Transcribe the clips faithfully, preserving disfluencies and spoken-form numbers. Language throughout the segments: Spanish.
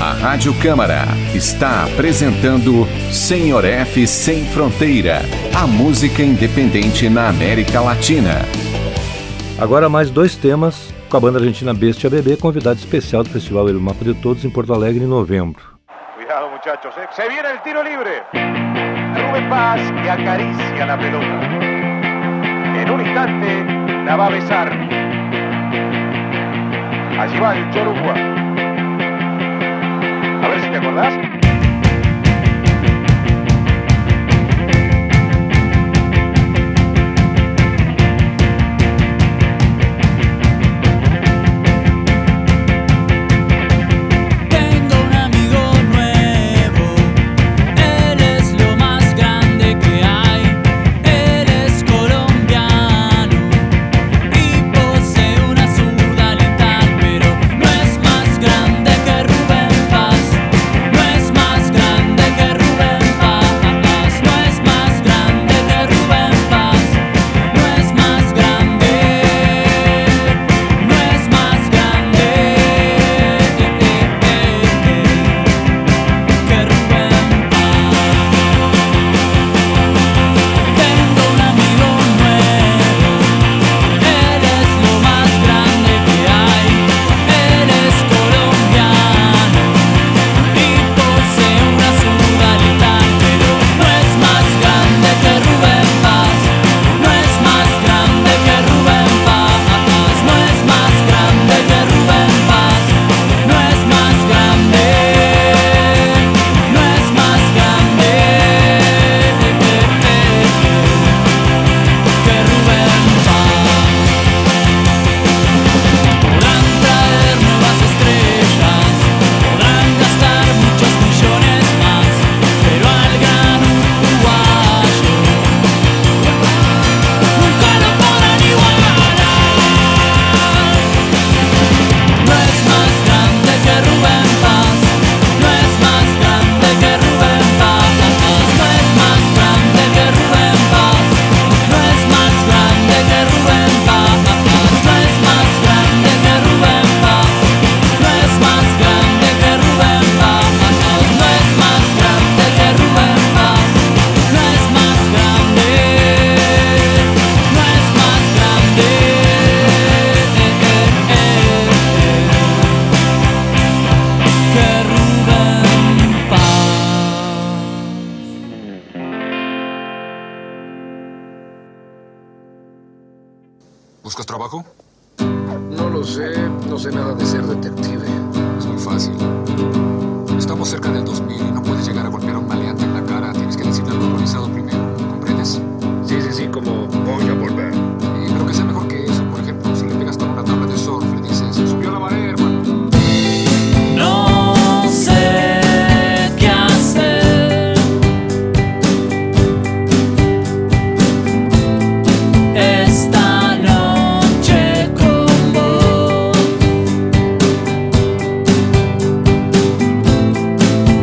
A Rádio Câmara está apresentando Senhor F Sem Fronteira, a música independente na América Latina. Agora mais dois temas com a banda argentina Bestia Bebê, convidado especial do Festival El Mapa de Todos em Porto Alegre em novembro. Cuidado, muchachos, ¿eh? Se viene el tiro libre. Rubén Paz que acaricia la pelota. En un instante la va a besar. Allí va el Chorugua. A ver si te acordás. ¿Buscas trabajo? No lo sé, no sé nada de ser detective. Es muy fácil. Estamos cerca del dos mil y no puedes llegar a golpear a un maleante en la cara. Tienes que decirle al motorizado primero. ¿Comprendes? Sí, sí, sí, como voy a volver. Y creo que sea mejor que eso. Por ejemplo, si le pegas con una tabla de surf, le dices, subió la marea, hermano. No sé qué hacer. Esta noche con vos.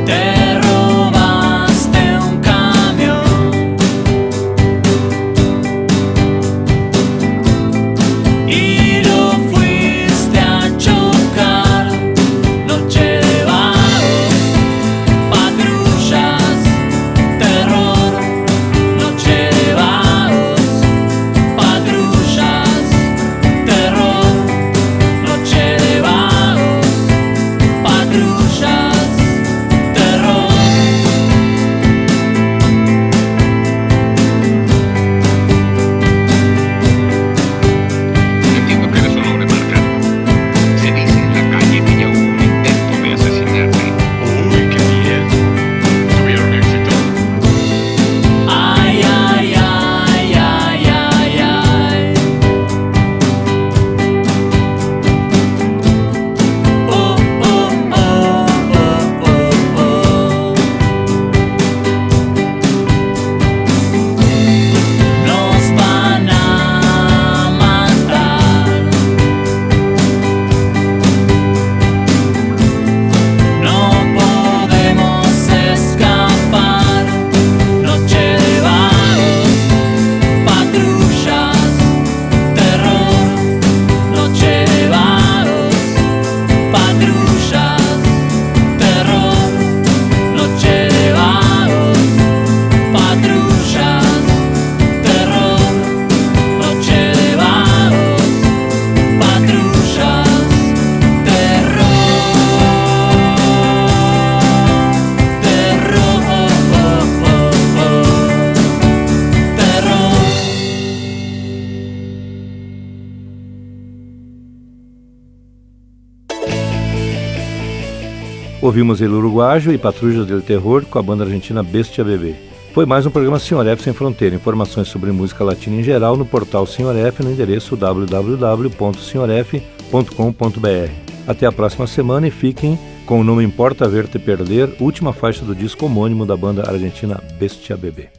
Ouvimos El Uruguayo e Patrulhas del Terror com a banda argentina Bestia Bebê. Foi mais um programa Senhor F Sem Fronteira. Informações sobre música latina em geral no portal Senhor F no endereço w w w ponto senhor f ponto com ponto b r. Até a próxima semana e fiquem com o Não Me Importa Ver-te Perder, última faixa do disco homônimo da banda argentina Bestia Bebê.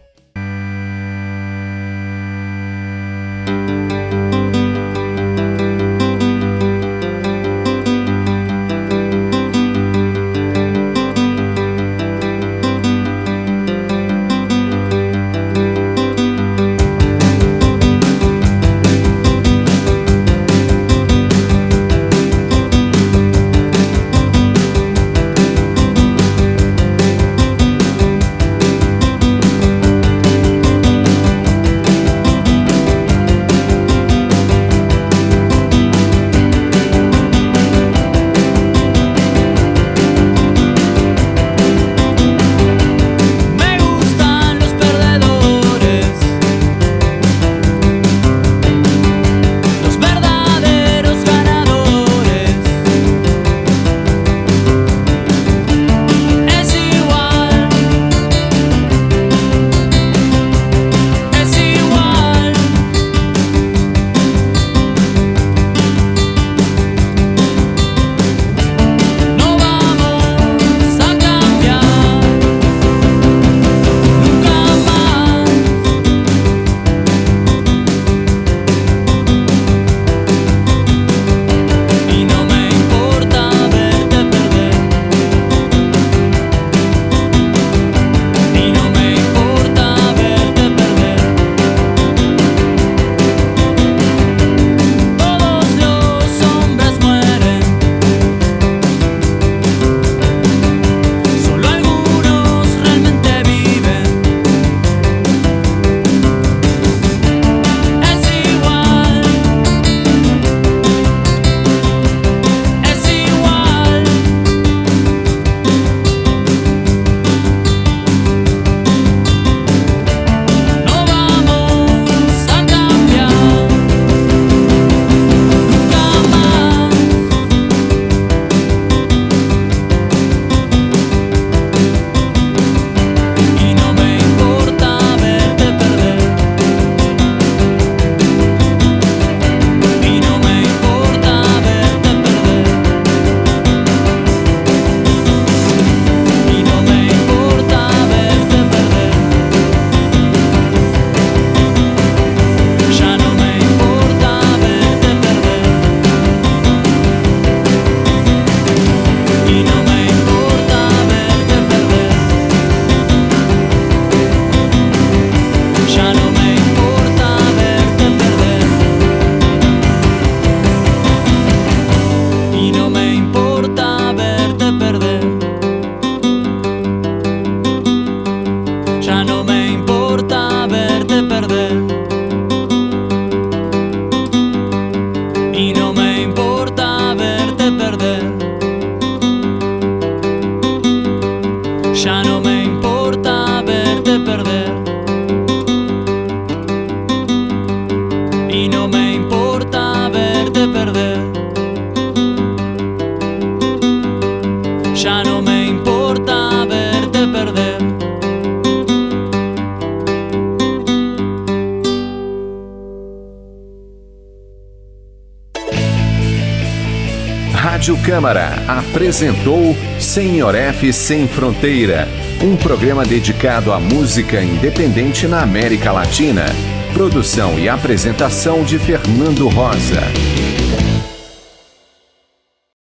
Rádio Câmara apresentou Senhor F Sem Fronteira, um programa dedicado à música independente na América Latina. Produção e apresentação de Fernando Rosa.